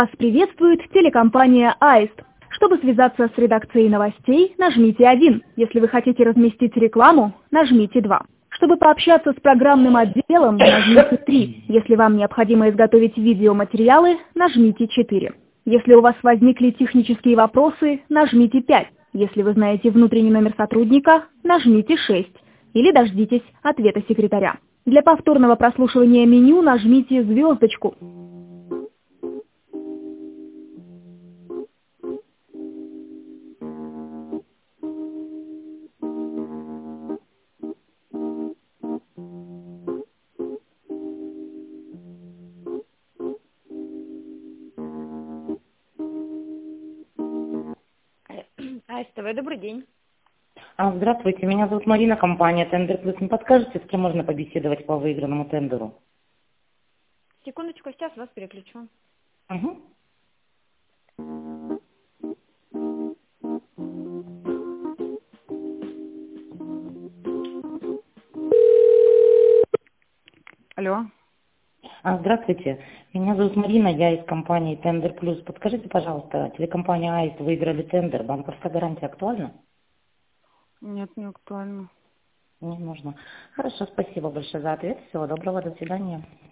Вас приветствует телекомпания «Аист». Чтобы связаться с редакцией новостей, нажмите 1. Если вы хотите разместить рекламу, нажмите 2. Чтобы пообщаться с программным отделом, нажмите 3. Если вам необходимо изготовить видеоматериалы, нажмите 4. Если у вас возникли технические вопросы, нажмите 5. Если вы знаете внутренний номер сотрудника, нажмите 6. Или дождитесь ответа секретаря. Для повторного прослушивания меню нажмите звездочку. АСТВ, добрый день. Здравствуйте, меня зовут Марина, компания Тендер Плюс. Не подскажете, с кем можно побеседовать по выигранному тендеру? Секундочку, сейчас вас переключу. Угу. Алло. Здравствуйте, меня зовут Марина, я из компании Тендер Плюс. Подскажите, пожалуйста, телекомпания АИСТ выиграли тендер, банковская гарантия актуальна? Нет, не актуально. Не нужно. Хорошо, спасибо большое за ответ. Всего доброго, до свидания.